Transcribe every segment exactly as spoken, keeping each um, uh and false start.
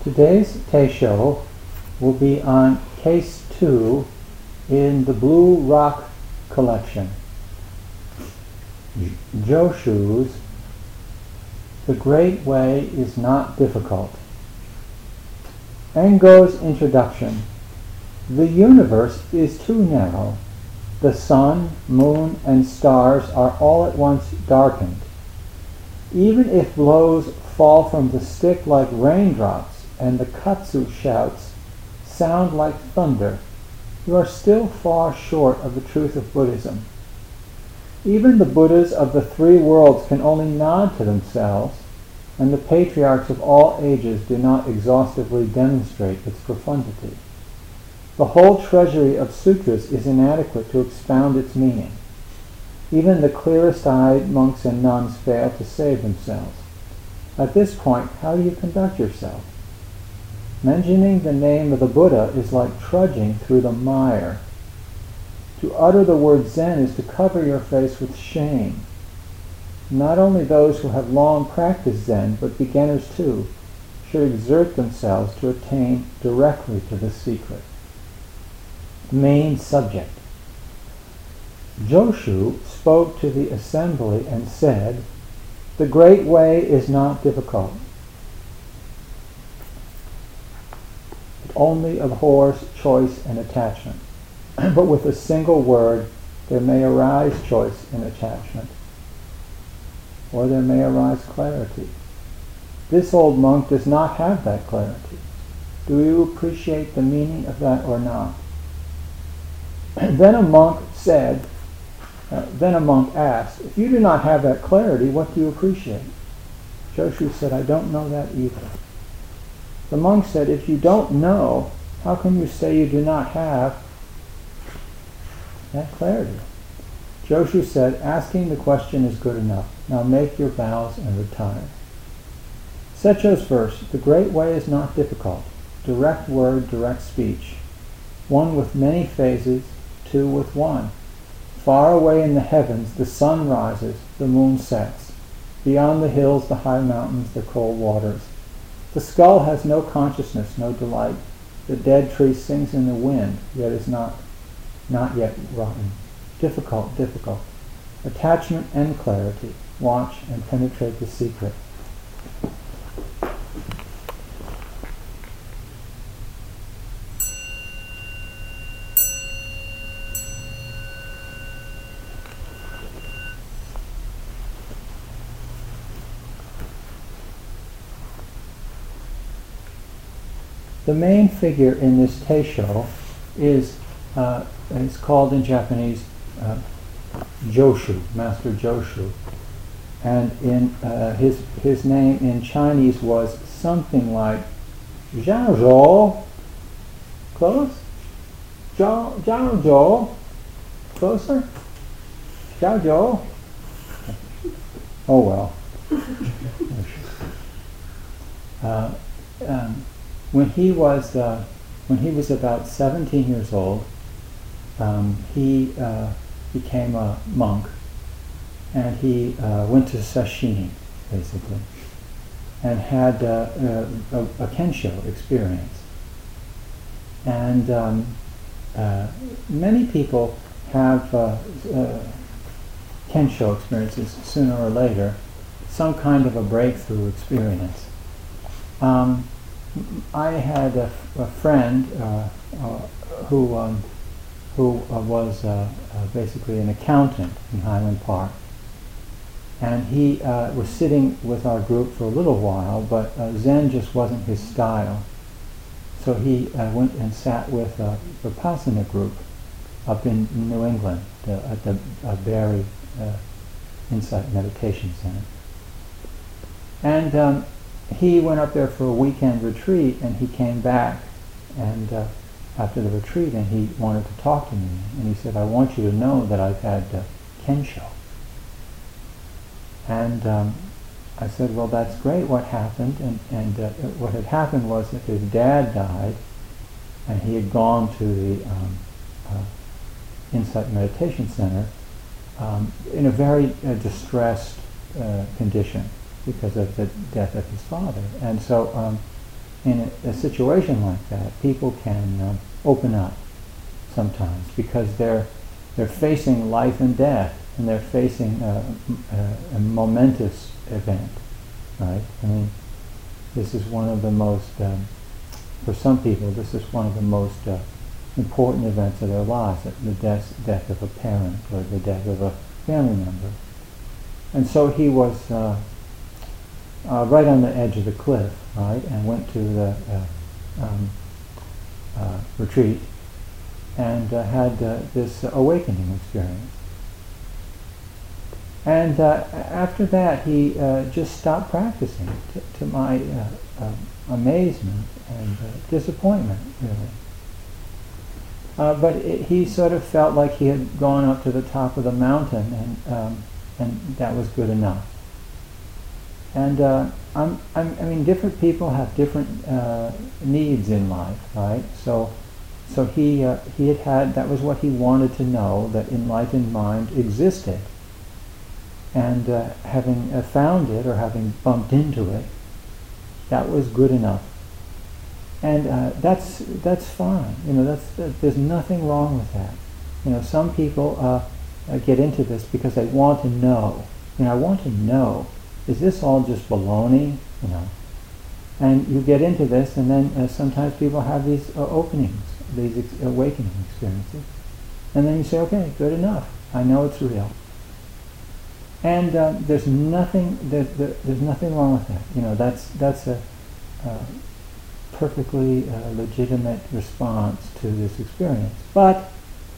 Today's Teisho will be on case two in the Blue Rock collection. Joshu's The Great Way is Not Difficult. Engo's introduction. The universe is too narrow. The sun, moon, and stars are all at once darkened. Even if blows fall from the stick like raindrops and the katsu shouts sound like thunder, you are still far short of the truth of Buddhism. Even the Buddhas of the three worlds can only nod to themselves, and the patriarchs of all ages do not exhaustively demonstrate its profundity. The whole treasury of sutras is inadequate to expound its meaning. Even the clearest-eyed monks and nuns fail to save themselves. At this point, how do you conduct yourself? Mentioning the name of the Buddha is like trudging through the mire. To utter the word Zen is to cover your face with shame. Not only those who have long practiced Zen, but beginners too, should exert themselves to attain directly to the secret. Main subject. Joshu spoke to the assembly and said, "The great way is not difficult. It only abhors choice and attachment. But with a single word, there may arise choice and attachment, or there may arise clarity. This old monk does not have that clarity. Do you appreciate the meaning of that or not?" Then a monk said, uh, then a monk asked, "If you do not have that clarity, what do you appreciate?" Joshu said, "I don't know that either." The monk said, "If you don't know, how can you say you do not have that clarity?" Joshu said, "Asking the question is good enough. Now make your bows and retire." Secho's verse, "The great way is not difficult. Direct word, direct speech. One with many phases, two with one. Far away in the heavens the sun rises, the moon sets. Beyond the hills, the high mountains, the cold waters. The skull has no consciousness, no delight. The dead tree sings in the wind, yet is not, not yet rotten. Difficult, difficult. Attachment and clarity. Watch and penetrate the secret." The main figure in this Teisho is uh, it's called in Japanese uh, Joshu, Master Joshu, and in uh, his his name in Chinese was something like Zhao Zhou. Close? Zhao Zhao Zhou. Closer? Zhao Zhou. Oh well. Uh, um, when he was uh, when he was about seventeen years old, um, he uh, became a monk, and he uh, went to sashimi, basically, and had uh, a, a kensho experience. And um, uh, many people have uh, uh, kensho experiences sooner or later, some kind of a breakthrough experience. Um, I had a, a friend uh, uh, who um, who uh, was uh, uh, basically an accountant in Highland Park, and he uh, was sitting with our group for a little while, but uh, Zen just wasn't his style. So he uh, went and sat with a Vipassana group up in New England uh, at the uh, Barry uh, Insight Meditation Center. And um, he went up there for a weekend retreat, and he came back and uh, after the retreat, and he wanted to talk to me. And he said, "I want you to know that I've had uh, kensho." And um, I said, "Well, that's great. What happened?" And, and uh, what had happened was that his dad died, and he had gone to the um, uh, Insight Meditation Center um, in a very uh, distressed uh, condition because of the death of his father. And so um, in a, a situation like that, people can uh, open up sometimes because they're they're facing life and death, and they're facing a, a, a momentous event, right? I mean, this is one of the most, um, for some people, this is one of the most uh, important events of their lives, the death, death of a parent or the death of a family member. And so he was uh, uh, right on the edge of the cliff, right, and went to the uh, um, uh, retreat and uh, had uh, this awakening experience. And uh, after that, he uh, just stopped practicing, to, to my uh, uh, amazement and uh, disappointment, really. Uh, but it, he sort of felt like he had gone up to the top of the mountain, and um, and that was good enough. And uh, I'm, I'm, I mean, different people have different uh, needs in life, right? So, so he uh, he had had, that was what he wanted to know, that enlightened mind existed. And uh, having uh, found it, or having bumped into it, that was good enough. And uh, that's that's fine. You know, that's uh, there's nothing wrong with that. You know, some people uh, uh, get into this because they want to know. You know, I want to know. Is this all just baloney? You know, and you get into this, and then uh, sometimes people have these uh, openings, these ex- awakening experiences, and then you say, okay, good enough. I know it's real. And uh, there's nothing there, there, there's nothing wrong with that. You know, that's that's a uh, perfectly uh, legitimate response to this experience. But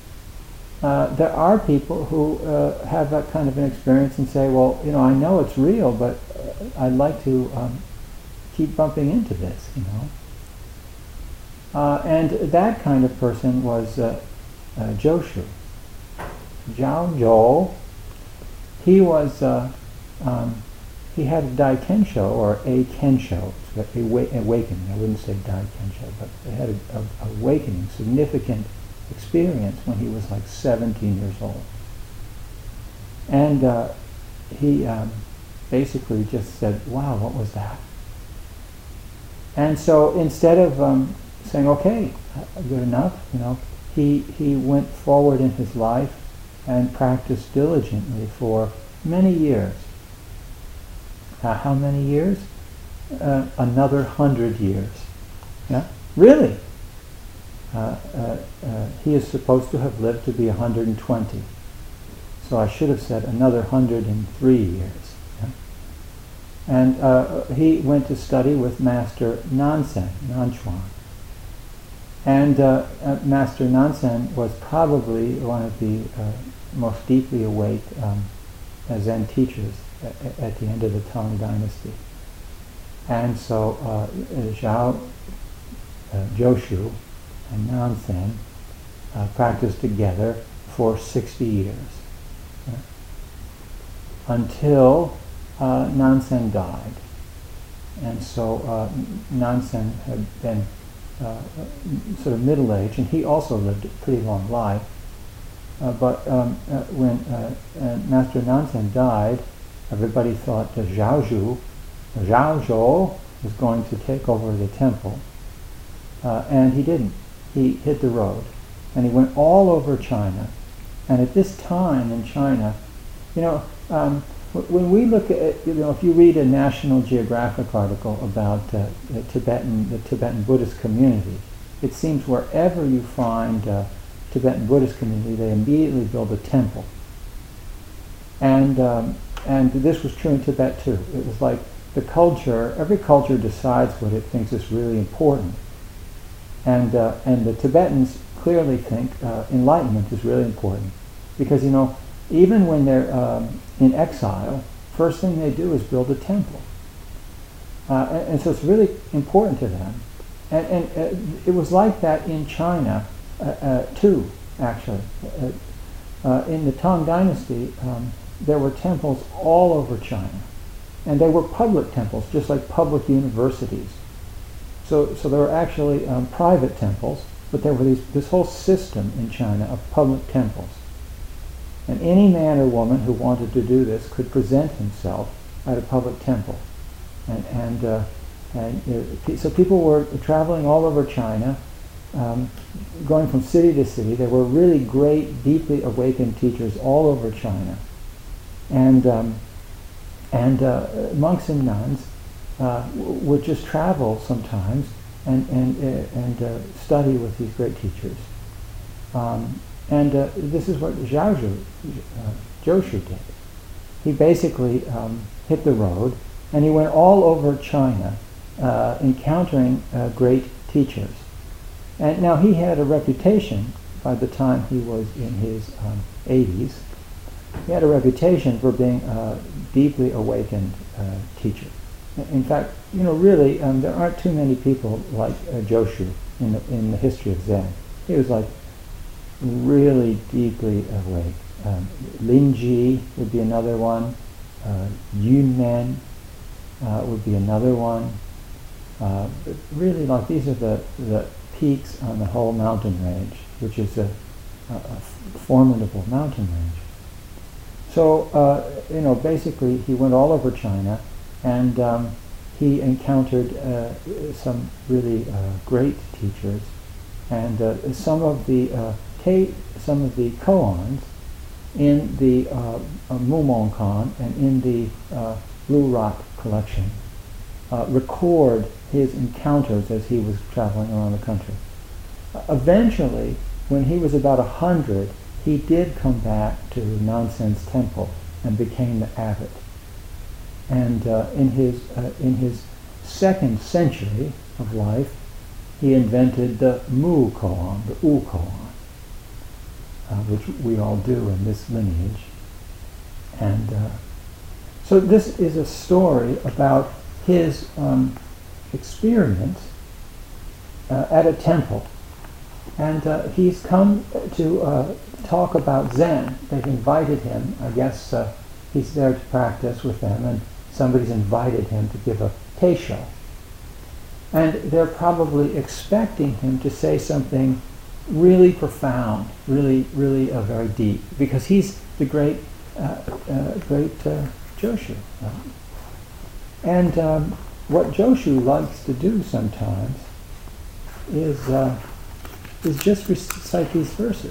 uh, there are people who uh, have that kind of an experience and say, well, you know, I know it's real, but uh, I'd like to um, keep bumping into this, you know. Uh, and that kind of person was uh, uh, Joshu. Zhao Zhou. He was, uh, um, he had a Dai Kensho, or a Kensho, a wa- awakening. I wouldn't say Dai Kensho, but he had a, a awakening, significant experience when he was like seventeen years old. And uh, he um, basically just said, wow, what was that? And so instead of um, saying, okay, good enough, you know, he, he went forward in his life and practiced diligently for many years. Uh, how many years? Uh, another hundred years. Yeah, really. Uh, uh, uh, he is supposed to have lived to be one hundred twenty. So I should have said another one hundred three years. Yeah? And uh, he went to study with Master Nansen, Nanchuan. And uh, uh, Master Nansen was probably one of the uh, most deeply awake um, Zen teachers at, at the end of the Tang Dynasty. And so uh, Zhao, uh, Joshu and Nansen uh, practiced together for sixty years. Yeah? Until uh, Nansen died. And so uh, Nansen had been uh, sort of middle-aged, and he also lived a pretty long life. Uh, but um, uh, when uh, uh, Master Nansen died, everybody thought that Zhao Zhu, Zhao Zhou was going to take over the temple. Uh, and he didn't. He hit the road. And he went all over China. And at this time in China, you know, um, w- when we look at, you know, if you read a National Geographic article about uh, the Tibetan, the Tibetan Buddhist community, it seems wherever you find uh, Tibetan Buddhist community, they immediately build a temple. And um, and this was true in Tibet too. It was like the culture, every culture decides what it thinks is really important. And uh, and the Tibetans clearly think uh, enlightenment is really important. Because, you know, even when they're um, in exile, first thing they do is build a temple. Uh, and, and so it's really important to them. And, and uh, it was like that in China uh, uh, too, actually. Uh, uh, in the Tang Dynasty, um, there were temples all over China. And they were public temples, just like public universities. So, so there were actually um, private temples, but there were these, this whole system in China of public temples. And any man or woman who wanted to do this could present himself at a public temple. And, and uh, And uh, so people were traveling all over China, um, going from city to city. There were really great, deeply awakened teachers all over China. And um, and uh, monks and nuns uh, w- would just travel sometimes and and uh, and uh, study with these great teachers. Um, and uh, this is what Zhaozhou, uh, Joshu did. He basically um, hit the road, and he went all over China, uh, encountering uh, great teachers. And now he had a reputation by the time he was in his um, eighties. He had a reputation for being a deeply awakened uh, teacher. In fact, you know, really, um, there aren't too many people like uh, Joshu in the, in the history of Zen. He was like really deeply awake. Um, Linji would be another one. Uh, Yunmen uh, would be another one. Uh, but really, like these are the, the peaks on the whole mountain range, which is a, a, a formidable mountain range. So, uh, you know, basically he went all over China, and um, he encountered uh, some really uh, great teachers, and uh, some of the uh, te- some of the koans in the uh, uh, Mumon Kan and in the uh, Lu Rat collection uh, record his encounters as he was traveling around the country. Uh, eventually, when he was about a hundred, he did come back to Nansen's temple and became the abbot. And uh, in his uh, in his second century of life, he invented the Mu koan, the U koan, uh, which we all do in this lineage. And uh, so this is a story about his um, experience uh, at a temple. And uh, he's come to uh, talk about Zen. They've invited him. I guess uh, he's there to practice with them, and somebody's invited him to give a teisho. And they're probably expecting him to say something really profound, really, really uh, very deep, because he's the great, uh, uh, great uh, Joshu. Right? And um, what Joshu likes to do sometimes is uh, is just recite these verses.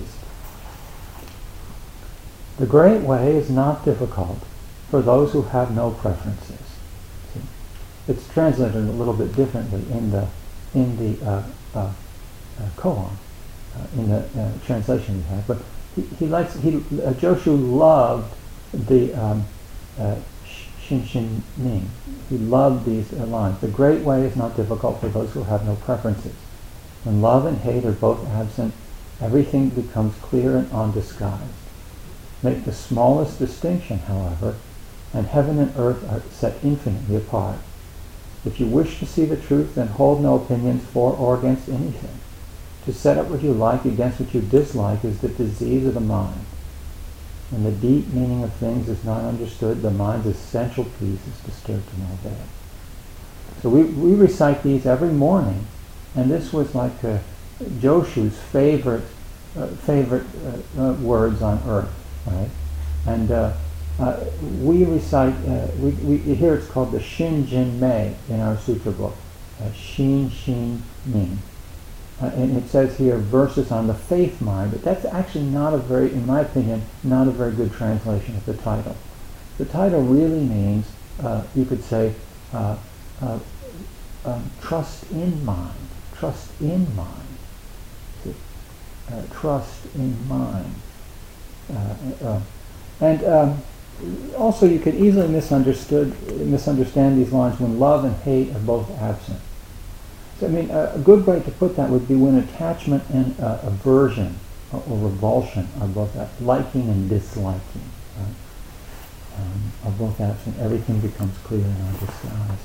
The great way is not difficult for those who have no preferences. See? It's translated a little bit differently in the in the uh, uh, uh, koan, uh, in the uh, translation we have. But he, he likes he uh, Joshu loved the um, uh, Shin Shin Ning. He loved these uh, lines. The great way is not difficult for those who have no preferences. When love and hate are both absent, everything becomes clear and undisguised. Make the smallest distinction, however, and heaven and earth are set infinitely apart. If you wish to see the truth, then hold no opinions for or against anything. To set up what you like against what you dislike is the disease of the mind. When the deep meaning of things is not understood, the mind's essential peace is disturbed to no avail. So we, we recite these every morning, and this was like uh, Joshu's favorite uh, favorite uh, uh, words on earth, right? And uh, uh, we recite, uh, we, we here it's called the Shin Jin Mei in our sutra book, uh, Shin Shin Ning. Uh, and it says here verses on the faith mind, but that's actually not a very, in my opinion, not a very good translation of the title. The title really means, uh, you could say, uh, uh, um, trust in mind. Trust in mind. See? Uh, trust in mind. Uh, uh, and um, also you could easily misunderstood, misunderstand these lines when love and hate are both absent. So, I mean, a, a good way to put that would be when attachment and uh, aversion or, or revulsion are both absent. Liking and disliking right? um, are both absent. Everything becomes clear and undisguised.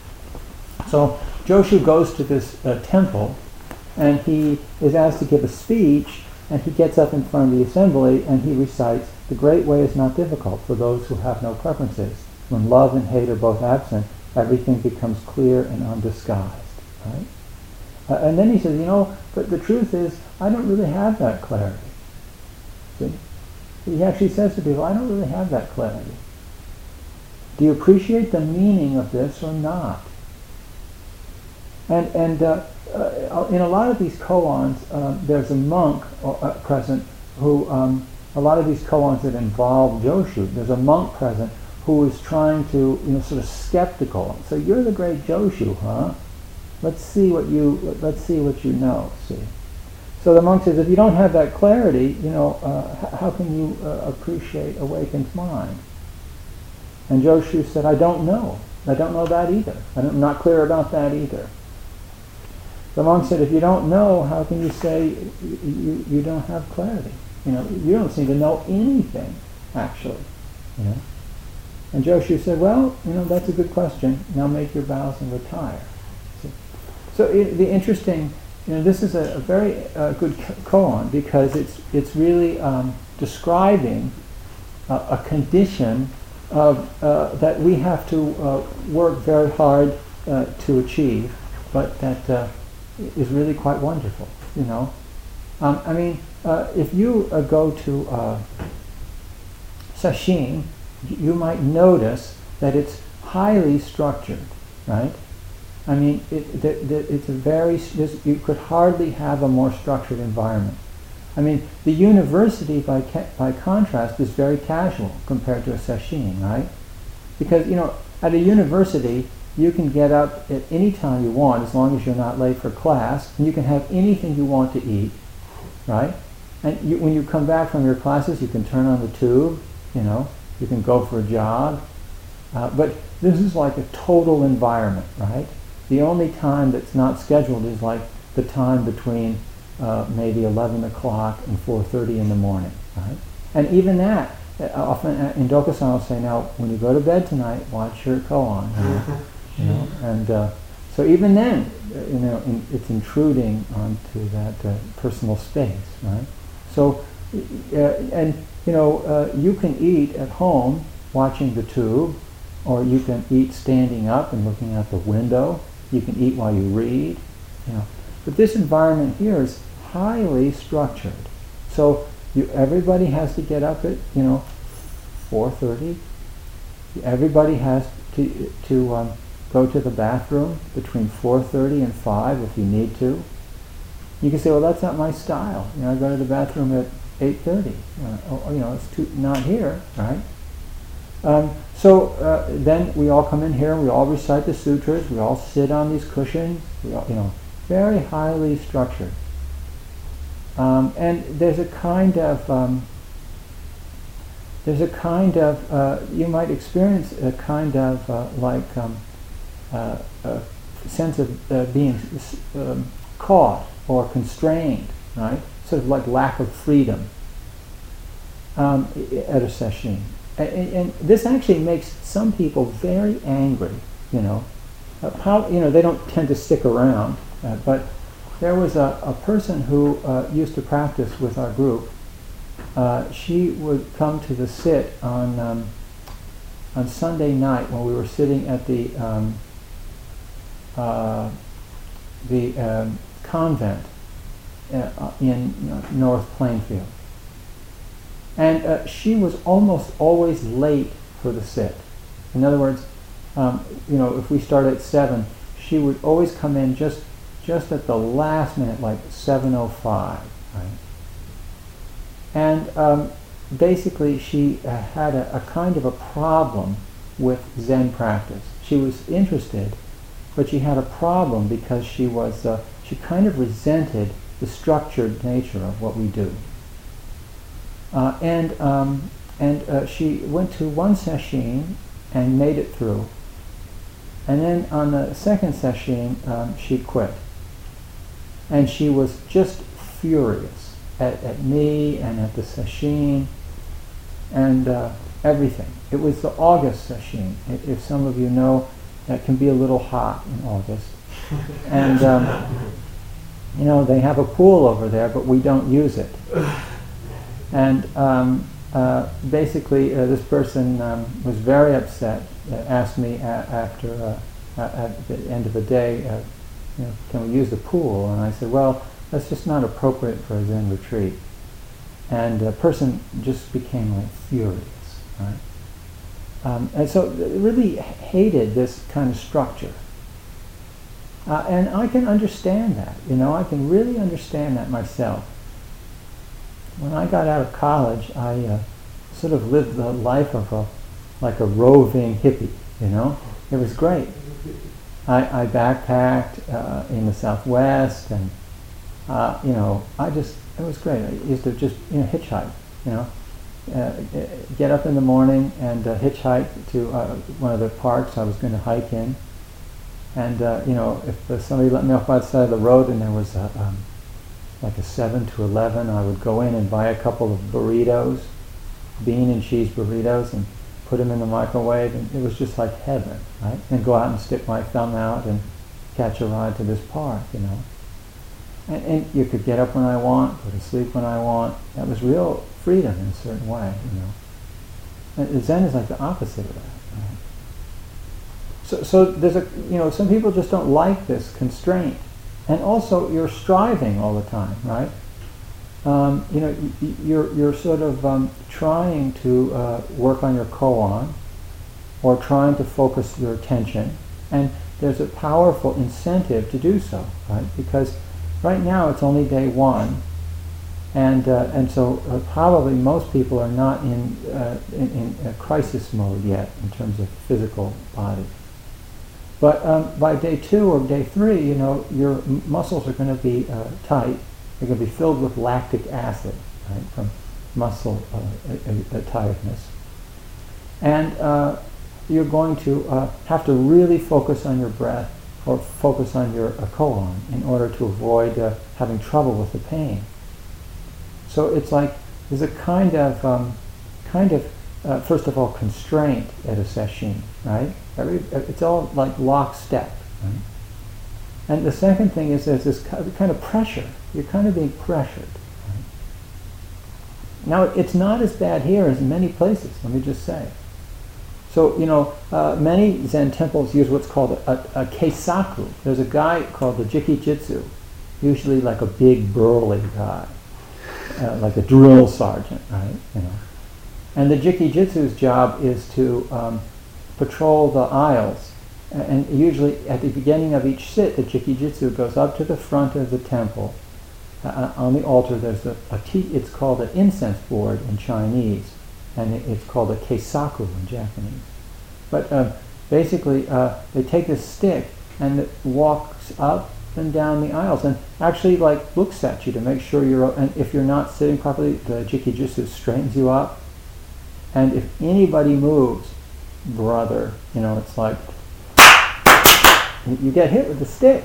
So Joshu goes to this uh, temple, and he is asked to give a speech, and he gets up in front of the assembly, and he recites, "The great way is not difficult for those who have no preferences. When love and hate are both absent, everything becomes clear and undisguised." Right? Uh, and then he says, you know, but the truth is, I don't really have that clarity. See? He actually says to people, I don't really have that clarity. Do you appreciate the meaning of this or not? And, and uh, uh, in a lot of these koans, uh, there's a monk uh, present who, um, a lot of these koans that involve Joshu, there's a monk present who is trying to, you know, sort of skeptical. So you're the great Joshu, huh? Let's see what you, let's see what you know, see. So the monk says, if you don't have that clarity, you know, uh, how can you uh, appreciate awakened mind? And Joshu said, I don't know. I don't know that either. I'm not clear about that either. The monk said, if you don't know, how can you say you, you, you don't have clarity? You know, you don't seem to know anything, actually. You know? And Joshu said, well, you know, that's a good question. Now make your bows and retire. See? So it, the interesting, you know, this is a, a very uh, good koan because it's it's really um, describing uh, a condition of uh, that we have to uh, work very hard uh, to achieve, but that uh, is really quite wonderful. You know, um, I mean, uh, if you uh, go to uh, Sesshin, you might notice that it's highly structured, right? I mean, it, th- th- it's a very, you could hardly have a more structured environment. I mean, the university, by ca- by contrast, is very casual compared to a sesshin, right? Because, you know, at a university, you can get up at any time you want, as long as you're not late for class, and you can have anything you want to eat, right? And you, when you come back from your classes, you can turn on the tube, you know, you can go for a jog. Uh, but this is like a total environment, right? The only time that's not scheduled is like the time between uh, maybe eleven o'clock and four thirty in the morning, right? And even that, uh, often uh, in Dokusan will say, now, when you go to bed tonight, watch your koan, you know, you know? And uh, so even then, uh, you know, in, it's intruding onto that uh, personal space, right? So, uh, and you know, uh, you can eat at home watching the tube, or you can eat standing up and looking out the window. You can eat while you read, you know. But this environment here is highly structured. So you, everybody has to get up at, you know, four thirty. Everybody has to to um, go to the bathroom between four thirty and five if you need to. You can say, well, that's not my style. You know, I go to the bathroom at eight thirty. Uh, or, you know, it's too, not here, right? Um, so uh, then we all come in here, we all recite the sutras, we all sit on these cushions, we all, you know, very highly structured. Um, and there's a kind of, um, there's a kind of, uh, you might experience a kind of uh, like um, uh, a sense of uh, being um, caught or constrained, right? Sort of like lack of freedom um, at a sesshin. And, and this actually makes some people very angry, you know. Uh, how, you know, they don't tend to stick around, uh, but there was a, a person who uh, used to practice with our group. Uh, she would come to the sit on um, on Sunday night when we were sitting at the um, uh, the um, convent uh, in uh, North Plainfield. And uh, she was almost always late for the sit. In other words, um, you know, if we start at seven, she would always come in just just at the last minute, like seven oh five, right? And um, basically, she uh, had a, a kind of a problem with Zen practice. She was interested, but she had a problem because she was uh, she kind of resented the structured nature of what we do. Uh, and um, and uh, she went to one sesshin and made it through. And then on the second sesshin, um, she quit. And she was just furious at, at me and at the sesshin and uh, everything. It was the August sesshin. If, if some of you know, that can be a little hot in August. And um, you know, they have a pool over there, but we don't use it. And um, uh, basically, uh, this person um, was very upset. Uh, asked me a- after uh, uh, at the end of the day, uh, you know, can we use the pool? And I said, well, that's just not appropriate for a Zen retreat. And the person just became like furious, right? Um, and so, it really hated this kind of structure. Uh, and I can understand that, you know, I can really understand that myself. When I got out of college, I uh, sort of lived the life of a, like a roving hippie, you know. It was great. I, I backpacked uh, in the Southwest, and, uh, you know, I just, it was great. I used to just, you know, hitchhike, you know. Uh, get up in the morning and uh, hitchhike to uh, one of the parks I was going to hike in. And, uh, you know, if uh, somebody let me off by the side of the road and there was a, um, like a seven to eleven, I would go in and buy a couple of burritos, bean and cheese burritos, and put them in the microwave, and it was just like heaven, right? And go out and stick my thumb out and catch a ride to this park, you know. And, and you could get up when I want, go to sleep when I want. That was real freedom in a certain way, you know. And Zen is like the opposite of that. Right? So, so there's a, you know, some people just don't like this constraint. And also, you're striving all the time, right? Um, you know, y- you're you're sort of um, trying to uh, work on your koan, or trying to focus your attention, and there's a powerful incentive to do so, right? Because right now it's only day one, and uh, and so uh, probably most people are not in, uh, in in a crisis mode yet in terms of physical body. But um, by day two or day three, you know, your m- muscles are going to be uh, tight. They're going to be filled with lactic acid, right, from muscle uh, uh, uh, tiredness. And uh, you're going to uh, have to really focus on your breath, or focus on your uh, koan, in order to avoid uh, having trouble with the pain. So it's like there's a kind of, um, kind of, uh, first of all, constraint at a sesshin, right? Every, it's all like lockstep, right? And the second thing is there's this kind of pressure. You're kind of being pressured. Right? Now, it's not as bad here as in many places, let me just say. So, you know, uh, many Zen temples use what's called a, a, a keisaku. There's a guy called the Jikijitsu, usually like a big burly guy, uh, like a drill sergeant, right? You know. And the Jikijitsu's job is to um, patrol the aisles. And usually at the beginning of each sit, the Jikijitsu goes up to the front of the temple. Uh, on the altar, there's a, a tea, it's called an incense board in Chinese, and it, it's called a keisaku in Japanese. But uh, basically, uh, they take this stick and it walks up and down the aisles, and actually, like, looks at you to make sure you're. And if you're not sitting properly, the Jikijitsu straightens you up. And if anybody moves, brother, you know, it's like you get hit with the stick.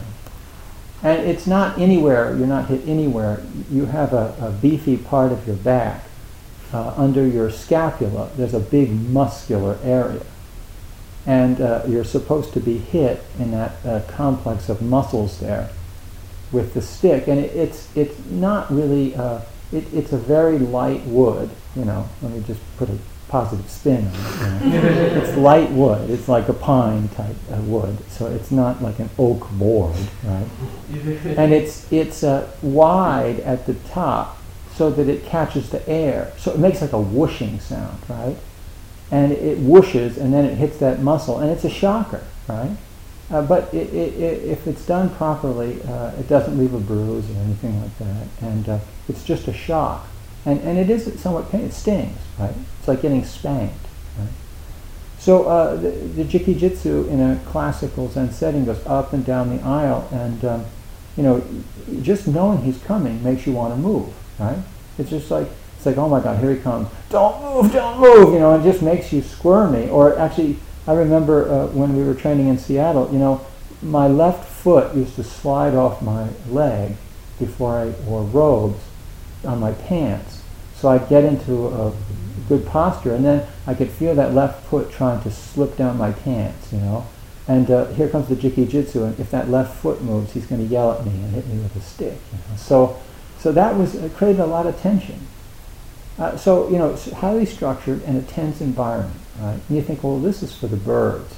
And it's not anywhere, you're not hit anywhere. You have a, a beefy part of your back. Uh, under your scapula, there's a big muscular area. And uh, you're supposed to be hit in that uh, complex of muscles there with the stick. And it, it's it's not really, uh, it, it's a very light wood, you know. Let me just put a positive spin on it. You know. It's light wood. It's like a pine type uh, wood, so it's not like an oak board, right? And it's it's uh, wide at the top so that it catches the air. So it makes like a whooshing sound, right? And it whooshes, and then it hits that muscle, and it's a shocker, right? Uh, but it, it, it, if it's done properly, uh, it doesn't leave a bruise or anything like that, and uh, it's just a shock. And and it is somewhat pain. It stings, right? It's like getting spanked, right? So uh, the, the Jikijitsu in a classical Zen setting goes up and down the aisle, and um, you know, just knowing he's coming makes you want to move, right? It's just like it's like, oh my God, here he comes! Don't move, don't move! You know, it just makes you squirmy. Or actually, I remember uh, when we were training in Seattle, you know, my left foot used to slide off my leg before I wore robes on my pants. So I'd get into a good posture, and then I could feel that left foot trying to slip down my pants, you know. And uh, here comes the Jikijitsu, and if that left foot moves, he's going to yell at me and hit me with a stick. You know? So, so that was uh, created a lot of tension. Uh, so you know, it's highly structured and a tense environment, right? And you think, well, this is for the birds,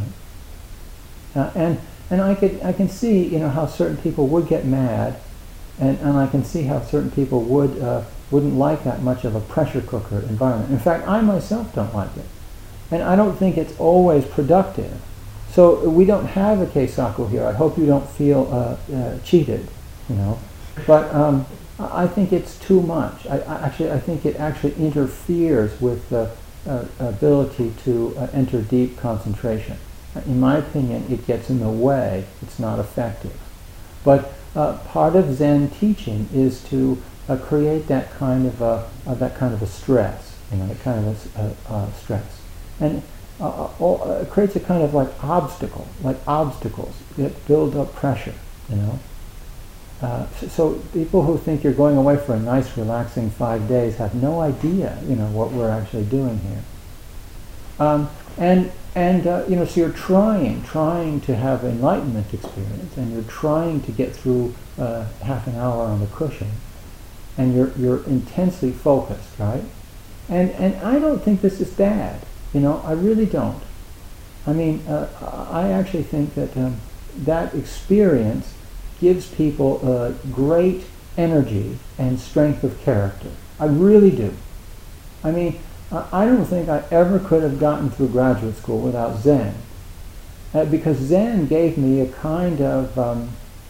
right? Uh, and and I could I can see, you know, how certain people would get mad. And, and I can see how certain people would, uh, wouldn't like that much of a pressure cooker environment. In fact, I myself don't like it. And I don't think it's always productive. so we don't have a Keisaku here. I hope you don't feel uh, uh, cheated, you know. But um, I think it's too much. I, I actually, I think it actually interferes with the uh, ability to uh, enter deep concentration. In my opinion, it gets in the way. It's not effective. But uh, part of Zen teaching is to uh, create that kind of a uh, that kind of a stress, you know, that kind of a uh, uh, stress, and uh, uh, it creates a kind of like obstacle, like obstacles that build up pressure, you know. Uh, so, so people who think you're going away for a nice, relaxing five days have no idea, you know, what we're actually doing here. Um, and and uh, you know, so you're trying, trying to have enlightenment experience, and you're trying to get through uh, half an hour on the cushion, and you're you're intensely focused, right? And and I don't think this is bad, you know, I really don't. I mean, uh, I actually think that um, that experience gives people uh, great energy and strength of character. I really do. I mean, I don't think I ever could have gotten through graduate school without Zen, uh, because Zen gave me a kind of um,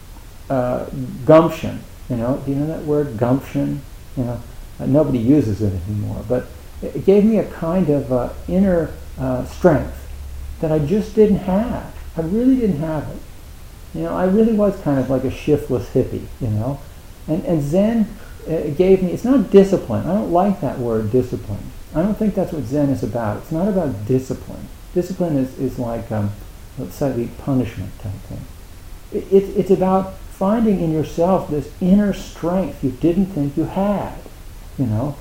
uh, gumption. You know, do you know that word, gumption? You know, uh, nobody uses it anymore, but it gave me a kind of uh, inner uh, strength that I just didn't have. I really didn't have it. You know, I really was kind of like a shiftless hippie. You know, and and Zen uh, gave me. It's not discipline. I don't like that word, discipline. I don't think that's what Zen is about. It's not about discipline. Discipline is, is like, um, let's say, punishment type thing. It, it, it's about finding in yourself this inner strength you didn't think you had, you know,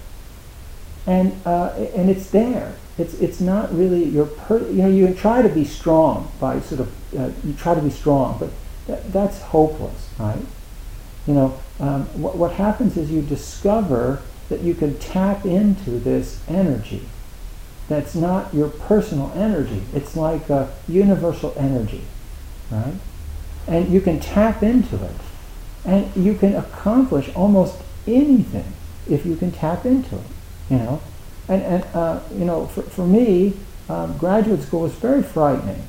and uh, and it's there. It's it's not really your per. You know, you try to be strong by sort of uh, you try to be strong, but that, that's hopeless, right? You know, um, what what happens is you discover that you can tap into this energy that's not your personal energy. It's like a universal energy, right? And you can tap into it. And you can accomplish almost anything if you can tap into it, you know? And, and uh, you know, for, for me, um, graduate school was very frightening.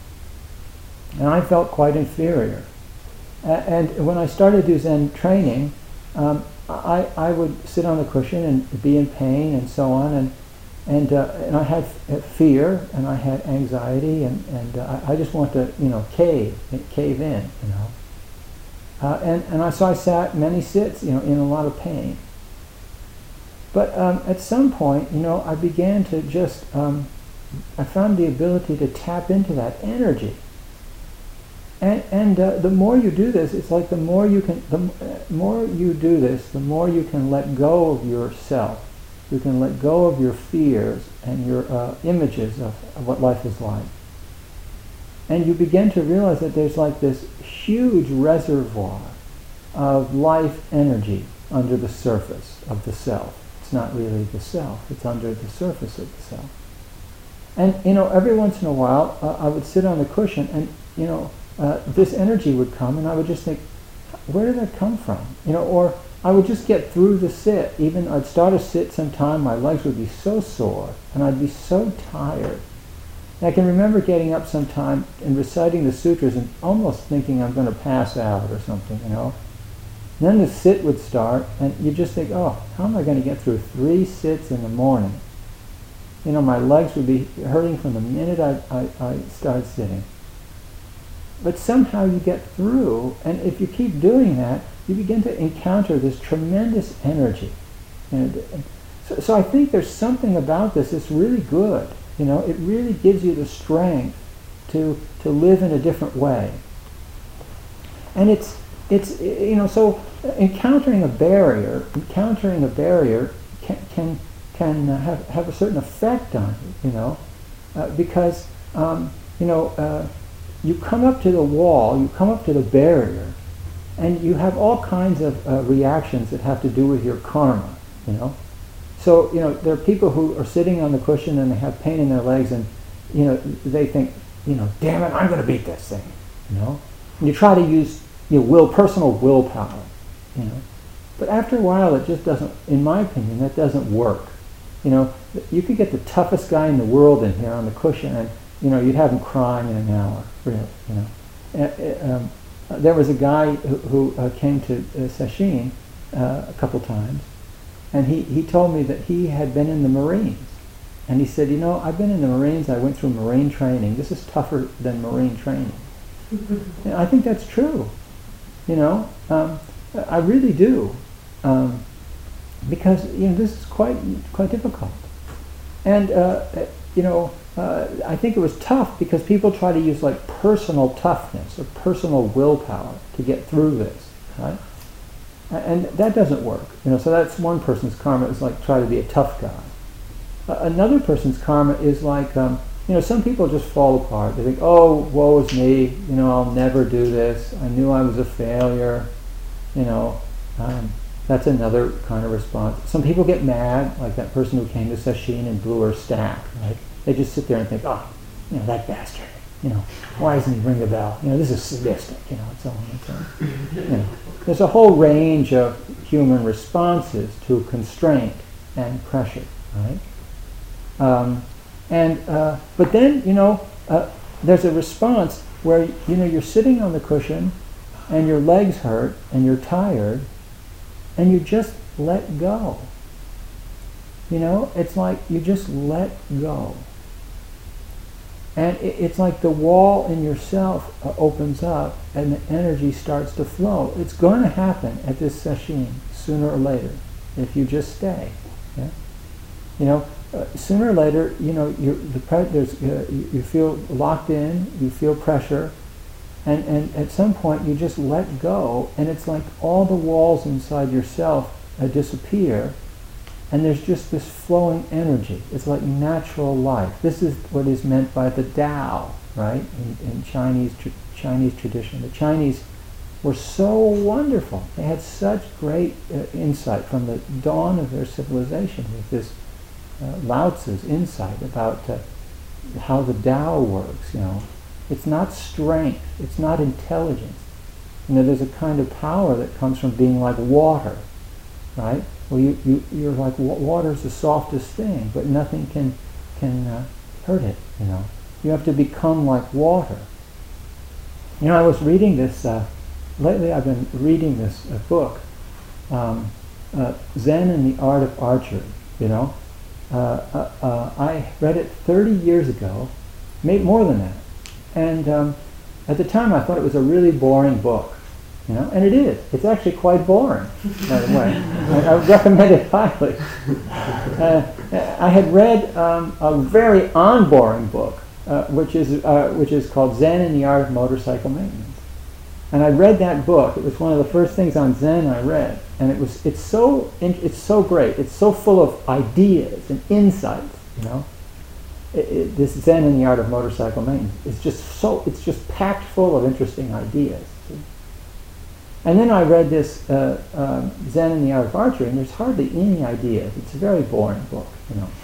And I felt quite inferior. A- and when I started to do Zen training, um, I, I would sit on the cushion and be in pain and so on, and and uh, and I had f- fear and I had anxiety, and and uh, I, I just want to you know cave cave in, you know. Uh, and and I so I sat many sits, you know, in a lot of pain. But um, at some point, you know, I began to just um, I found the ability to tap into that energy. And, and uh, the more you do this, it's like the more you can, the uh, more you do this, the more you can let go of yourself. You can let go of your fears and your uh, images of, of what life is like. And you begin to realize that there's like this huge reservoir of life energy under the surface of the self. It's not really the self, it's under the surface of the self. And, you know, every once in a while, uh, I would sit on the cushion and, you know, Uh, this energy would come, and I would just think, where did that come from? You know, or I would just get through the sit. Even I'd start a sit sometime, my legs would be so sore, and I'd be so tired. And I can remember getting up sometime and reciting the sutras and almost thinking I'm going to pass out or something, you know. And then the sit would start, and you just think, oh, how am I going to get through three sits in the morning? You know, my legs would be hurting from the minute I, I, I started sitting. But somehow you get through, and if you keep doing that, you begin to encounter this tremendous energy. And so, so I think there's something about this that's really good. You know, it really gives you the strength to to live in a different way. And it's it's you know, so encountering a barrier, encountering a barrier can can can have have a certain effect on you. You know, uh, because um, you know. Uh, You come up to the wall, you come up to the barrier, and you have all kinds of uh, reactions that have to do with your karma, you know. So, you know, there are people who are sitting on the cushion and they have pain in their legs, and, you know, they think, you know, damn it, I'm going to beat this thing, you know. And you try to use, you know, will, personal willpower, you know. But after a while, it just doesn't, in my opinion, that doesn't work. You know, you could get the toughest guy in the world in here on the cushion, and, you know, you'd have them crying in an hour, really, you know. Uh, um, there was a guy who, who uh, came to uh, Sesshin uh, a couple times, and he, he told me that he had been in the Marines. And he said, you know, I've been in the Marines, I went through Marine training. This is tougher than Marine training. And I think that's true, you know. Um, I really do. Um, because, you know, this is quite, quite difficult. And, uh, you know, uh, I think it was tough because people try to use like personal toughness or personal willpower to get through this, right? And that doesn't work, you know. So that's one person's karma, is like try to be a tough guy. Uh, another person's karma is like, um, you know, some people just fall apart. They think, oh, woe is me, you know, I'll never do this. I knew I was a failure, you know. Um, that's another kind of response. Some people get mad, like that person who came to Sesshin and blew her staff, right? They just sit there and think, oh, you know, that bastard, you know, why doesn't he ring the bell? You know, this is sadistic, you know, and so on and so on. You know, there's a whole range of human responses to constraint and pressure, right? Um, and uh, but then, you know, uh, there's a response where, you know, you're sitting on the cushion and your legs hurt and you're tired and you just let go. You know, it's like you just let go. And it, it's like the wall in yourself uh, opens up and the energy starts to flow. It's going to happen at this sesshin sooner or later if you just stay. Yeah? You know, uh, sooner or later, you know, you the pre- there's uh, you, you feel locked in, you feel pressure, and and at some point you just let go, and it's like all the walls inside yourself uh, disappear, and there's just this flowing energy. It's like natural life. This is what is meant by the Tao, right? In, in Chinese tr- Chinese tradition, the Chinese were so wonderful. They had such great uh, insight from the dawn of their civilization with this. Uh, Lao Tzu's insight about uh, how the Tao works, you know. It's not strength, it's not intelligence. You know, there's a kind of power that comes from being like water, right? Well, you, you, you're like, wa- water's the softest thing, but nothing can, can uh, hurt it, you know. You have to become like water. You know, I was reading this, uh, lately I've been reading this uh, book, um, uh, Zen and the Art of Archery, you know. Uh, uh, uh, I read it thirty years ago, maybe more than that. And um, at the time I thought it was a really boring book, you know, and it is. It's actually quite boring, by the way. I, I would recommend it highly. Uh, I had read um, a very unboring book, uh, which is uh, which is called Zen and the Art of Motorcycle Maintenance. And I read that book. It was one of the first things on Zen I read, and it was it's so it's so great. It's so full of ideas and insights. You know, it, it, this Zen and the Art of Motorcycle Maintenance is just so it's just packed full of interesting ideas. See? And then I read this uh, um, Zen and the Art of Archery, and there's hardly any ideas. It's a very boring book, you know.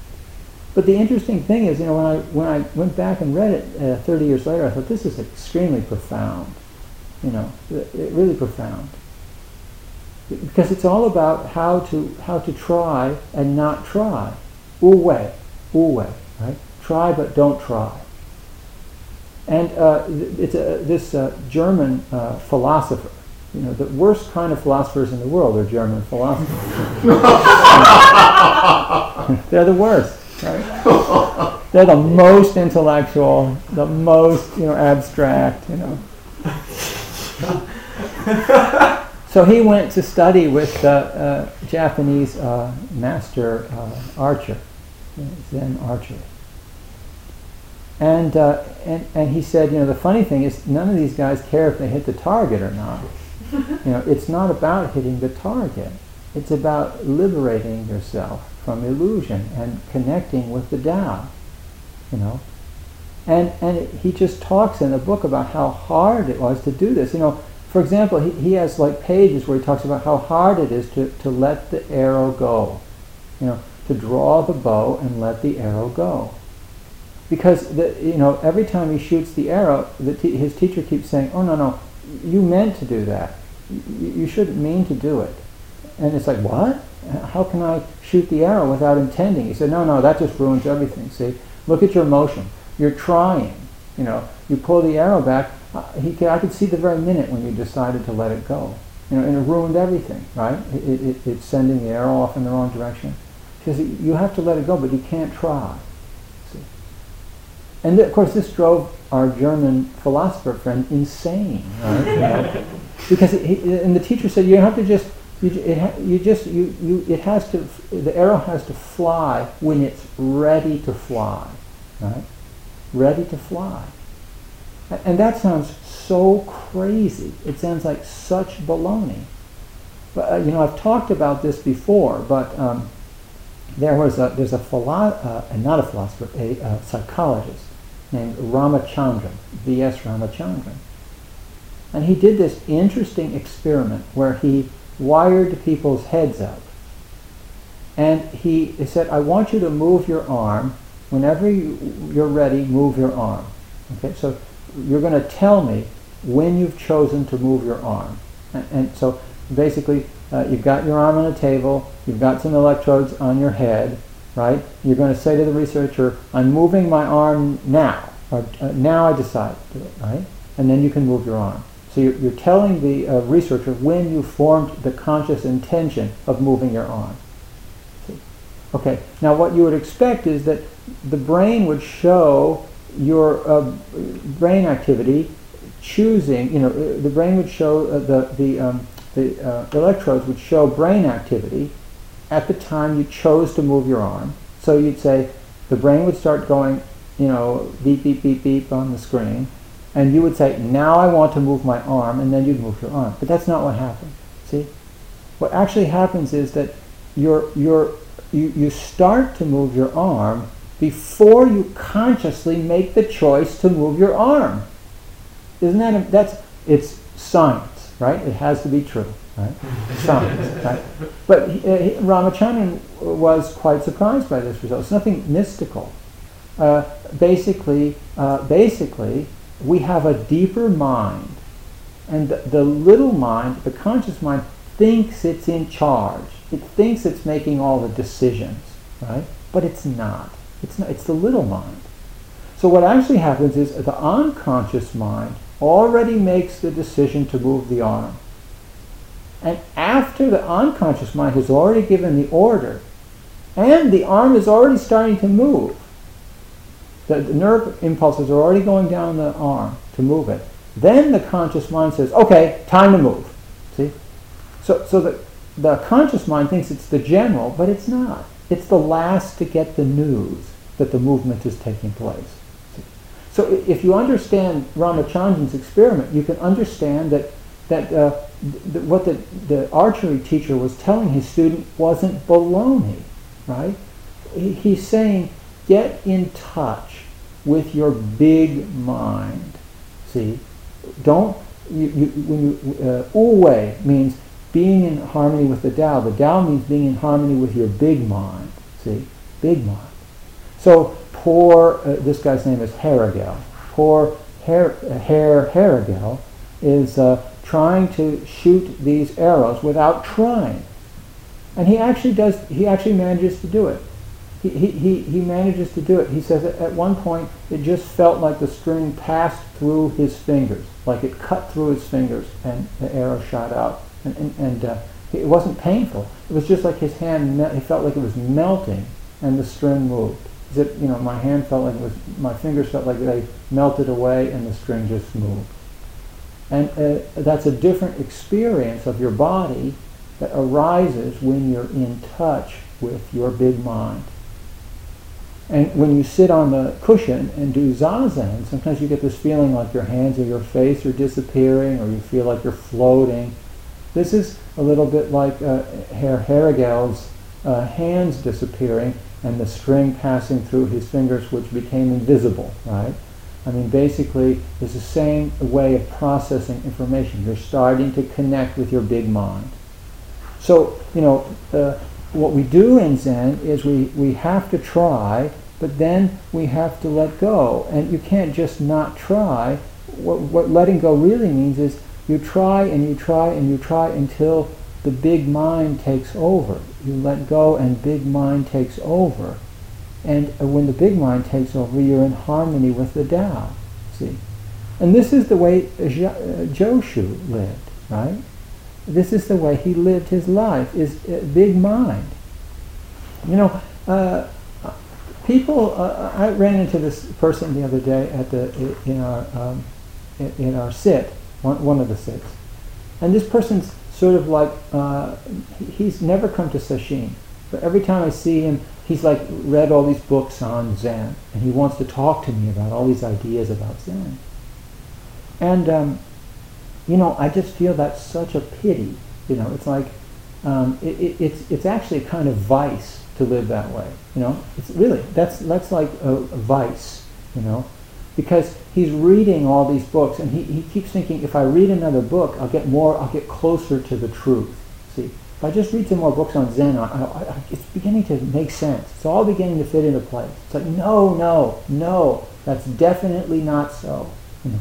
But the interesting thing is, you know, when I when I went back and read it uh, thirty years later, I thought this is extremely profound. You know, it, really profound. Because it's all about how to how to try and not try. Wu wei, wu wei, right? Try but don't try. And uh, it's a, this uh, German uh, philosopher. You know, the worst kind of philosophers in the world are German philosophers. They're the worst, right? They're the most intellectual, the most, you know, abstract, you know. So he went to study with uh, a Japanese uh, master uh, archer, Zen archer. And, uh, and and he said, you know, the funny thing is none of these guys care if they hit the target or not. You know, it's not about hitting the target. It's about liberating yourself from illusion and connecting with the Tao, you know. And and it, he just talks in the book about how hard it was to do this. You know, for example, he, he has like pages where he talks about how hard it is to, to let the arrow go. You know, to draw the bow and let the arrow go. Because the, you know, every time he shoots the arrow, the t- his teacher keeps saying, "Oh no, no, you meant to do that. You, you shouldn't mean to do it." And it's like, what? How can I shoot the arrow without intending? He said, "No, no, that just ruins everything. See, look at your motion. you're trying. You know, you pull the arrow back. Uh, he could, I could see the very minute when you decided to let it go. You know, and it ruined everything, right? It, it, it's sending the arrow off in the wrong direction. Because you have to let it go, but you can't try. See? And th- of course, this drove our German philosopher friend insane, right? You know? Because it, he, and the teacher said, you have to just, you, it ha- you just, you, you, it has to, the arrow has to fly when it's ready to fly, right? Ready to fly. And that sounds so crazy. It sounds like such baloney. But uh, you know, I've talked about this before. But um, there was a there's a philo- uh, not a philosopher, a, a psychologist named Ramachandran, V S Ramachandran, and he did this interesting experiment where he wired people's heads up, and he, he said, "I want you to move your arm whenever you, you're ready. Move your arm." Okay, so you're going to tell me when you've chosen to move your arm. And, and so basically, uh, you've got your arm on a table, you've got some electrodes on your head, right? You're going to say to the researcher, I'm moving my arm now, or uh, now I decide to do it, right? And then you can move your arm. So you're, you're telling the uh, researcher when you formed the conscious intention of moving your arm. See? Okay, now what you would expect is that the brain would show your uh, brain activity choosing, you know, the brain would show uh, the the um, the uh, electrodes would show brain activity at the time you chose to move your arm. So you'd say the brain would start going, you know, beep beep beep beep on the screen, and you would say, now I want to move my arm, and then you'd move your arm. But that's not what happened. See, what actually happens is that you're you're you you start to move your arm before you consciously make the choice to move your arm. Isn't that, a, that's, it's science, right? It has to be true, right? Science, right? But he, he, Ramachandran was quite surprised by this result. It's nothing mystical. Uh, basically, uh, basically, we have a deeper mind, and the, the little mind, the conscious mind, thinks it's in charge. It thinks it's making all the decisions, right? But it's not. It's not, it's the little mind. So what actually happens is the unconscious mind already makes the decision to move the arm. And after the unconscious mind has already given the order, and the arm is already starting to move, the, the nerve impulses are already going down the arm to move it, then the conscious mind says, okay, time to move. See? So, so the, the conscious mind thinks it's the general, but it's not. It's the last to get the news that the movement is taking place. So if you understand Ramachandran's experiment, you can understand that that uh, th- what the, the archery teacher was telling his student wasn't baloney, right? He, he's saying, get in touch with your big mind. See, don't you, you when you uh, Wu-wei means being in harmony with the Tao. The Tao means being in harmony with your big mind. See, big mind. So poor, uh, this guy's name is Herrigel. Poor Her, uh, Herr Herrigel is uh, trying to shoot these arrows without trying. And he actually does, he actually manages to do it. He, he, he, he manages to do it. He says at one point it just felt like the string passed through his fingers, like it cut through his fingers and the arrow shot out. And, and, and uh, it wasn't painful. It was just like his hand, me- he felt like it was melting and the string moved. That, you know, my hand felt like it was, my fingers felt like they melted away and the string just moved. And uh, that's a different experience of your body that arises when you're in touch with your big mind. And when you sit on the cushion and do zazen, sometimes you get this feeling like your hands or your face are disappearing, or you feel like you're floating. This is a little bit like uh, Herr Herrigel's uh, hands disappearing and the string passing through his fingers, which became invisible, right? I mean, basically, it's the same way of processing information. You're starting to connect with your big mind. So, you know, uh, what we do in Zen is we, we have to try, but then we have to let go. And you can't just not try. What, what letting go really means is you try and you try and you try until the big mind takes over. You let go and big mind takes over. And uh, when the big mind takes over, you're in harmony with the Tao. See? And this is the way jo- uh, Joshu lived, right? This is the way he lived his life, is uh, big mind. You know, uh, people, uh, I ran into this person the other day at the, in our, um, in, in our sit, one, one of the sits. And this person's sort of like, uh, he's never come to sesshin. But every time I see him, he's like read all these books on Zen. And he wants to talk to me about all these ideas about Zen. And, um, you know, I just feel that's such a pity. You know, it's like, um, it, it, it's it's actually a kind of vice to live that way. You know, it's really, that's that's like a, a vice, you know, because he's reading all these books and he, he keeps thinking, if I read another book, I'll get more, I'll get closer to the truth. See, if I just read some more books on Zen, I, I, I, it's beginning to make sense. It's all beginning to fit into place. It's like, no, no, no, that's definitely not so. You know.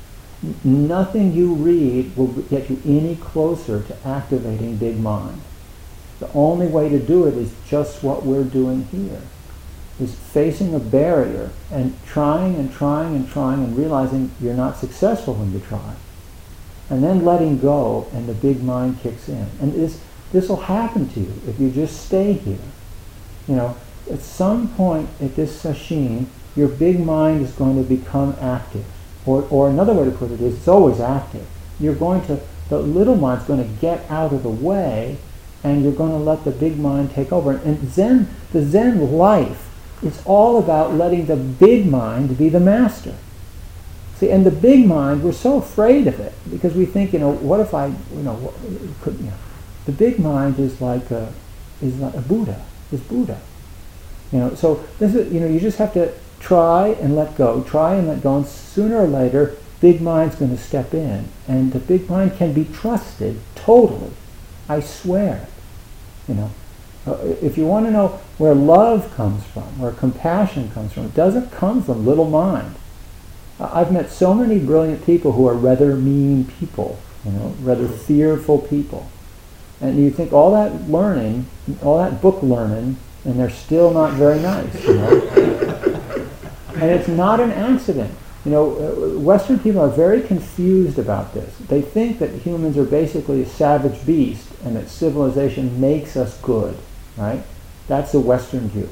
Nothing you read will get you any closer to activating big mind. The only way to do it is just what we're doing here, is facing a barrier and trying and trying and trying and realizing you're not successful when you try. And then letting go and the big mind kicks in. And this this will happen to you if you just stay here. You know, at some point at this sesshin, your big mind is going to become active. Or, or another way to put it is, it's always active. You're going to, the little mind's going to get out of the way, and you're going to let the big mind take over. And Zen, the Zen life is all about letting the big mind be the master. See, and the big mind, we're so afraid of it because we think, you know, what if I, you know, what, could, you know, the big mind is like a, is like a Buddha, is Buddha. You know, so this is, you know, you just have to try and let go, try and let go, and sooner or later, big mind's going to step in, and the big mind can be trusted totally. I swear it. You know, uh, if you want to know where love comes from, where compassion comes from, it doesn't come from little mind. Uh, I've met so many brilliant people who are rather mean people, you know, rather fearful people, and you think all that learning, all that book learning, and they're still not very nice, you know. And it's not an accident. You know, uh, Western people are very confused about this. They think that humans are basically a savage beast and that civilization makes us good, right? That's the Western view.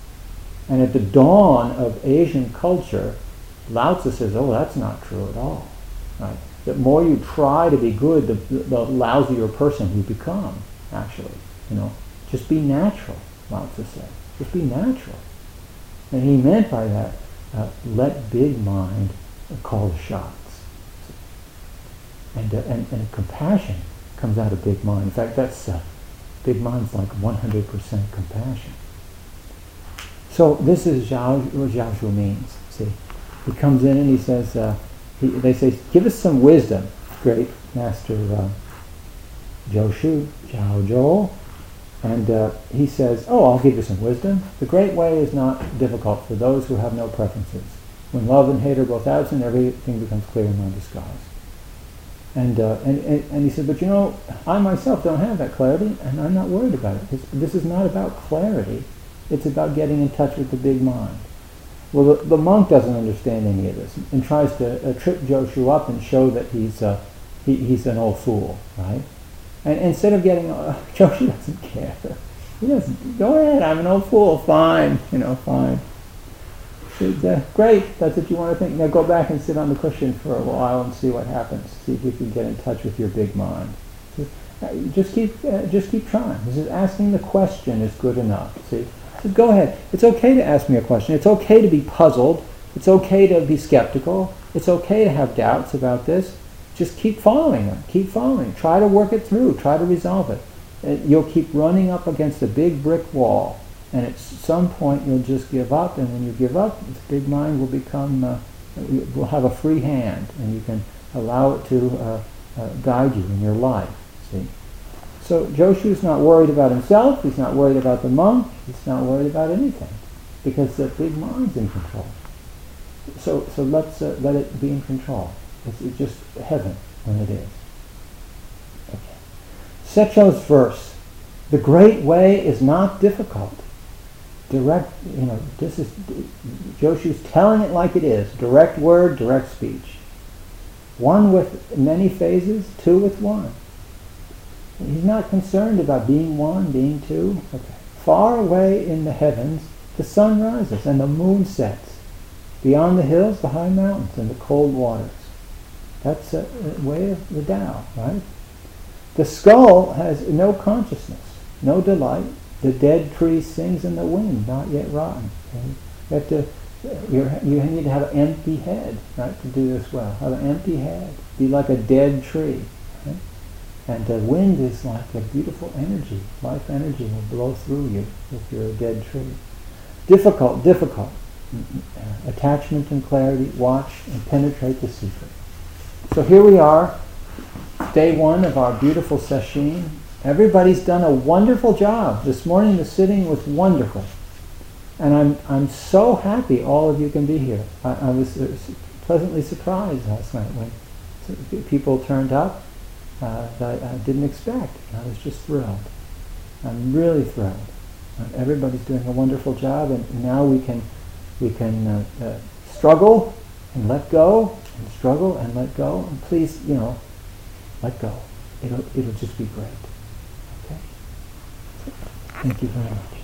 And at the dawn of Asian culture, Lao Tzu says, oh, that's not true at all, right? The more you try to be good, the, the lousier person you become, actually. You know, just be natural, Lao Tzu said. Just be natural. And he meant by that, Uh, let big mind call the shots. And, uh, and, and compassion comes out of big mind. In fact, that's uh, big mind's like one hundred percent compassion. So this is Zhao, what Zhao Zhu means. See, he comes in and he says, uh, he, they say, give us some wisdom. Great Master uh, Joshu, Zhao Zhou. And uh, he says, oh, I'll give you some wisdom. The great way is not difficult for those who have no preferences. When love and hate are both absent, everything becomes clear and non-disguised. And, uh, and, and, and he said, but you know, I myself don't have that clarity, and I'm not worried about it. This, this is not about clarity. It's about getting in touch with the big mind. Well, the, the monk doesn't understand any of this and tries to uh, trip Joshu up and show that he's, uh, he, he's an old fool, right? And instead of getting, uh, Joshu doesn't care. He doesn't, go ahead, I'm an old fool, fine, you know, fine. Says, uh, great, that's what you want to think. Now go back and sit on the cushion for a while and see what happens. See if you can get in touch with your big mind. Just, uh, just keep, uh, just keep trying. This is asking the question is good enough. See, so go ahead. It's okay to ask me a question. It's okay to be puzzled. It's okay to be skeptical. It's okay to have doubts about this. Just keep following them. Keep following. Try to work it through. Try to resolve it. And you'll keep running up against a big brick wall, and at some point you'll just give up. And when you give up, this big mind will become, uh, will have a free hand, and you can allow it to uh, uh, guide you in your life. See. So Joshu's not worried about himself. He's not worried about the monk. He's not worried about anything, because the big mind's in control. So so let's uh, let it be in control. It's just heaven when it is. Okay. Secho's verse. The great way is not difficult. direct, you know, this is, Joshu's telling it like it is. Direct word, direct speech. One with many phases, two with one. He's not concerned about being one, being two. Okay. Far away in the heavens, the sun rises and the moon sets. Beyond the hills, the high mountains and the cold waters. That's a, a way of the Tao, right? The skull has no consciousness, no delight. The dead tree sings in the wind, not yet rotten. Okay? You have to, you're, you need to have an empty head, right, to do this well. Have an empty head. Be like a dead tree. Right? And the wind is like a beautiful energy. Life energy will blow through you if you're a dead tree. Difficult, difficult. Uh, attachment and clarity, watch and penetrate the secret. So here we are, day one of our beautiful sesshin. Everybody's done a wonderful job. This morning the sitting was wonderful. And I'm I'm so happy all of you can be here. I, I was uh, pleasantly surprised last night when people turned up uh, that I, I didn't expect. I was just thrilled. I'm really thrilled. Uh, everybody's doing a wonderful job, and now we can we can uh, uh, struggle and let go, and struggle and let go. And please, you know, let go. It'll it'll just be great. Okay. Thank you very much.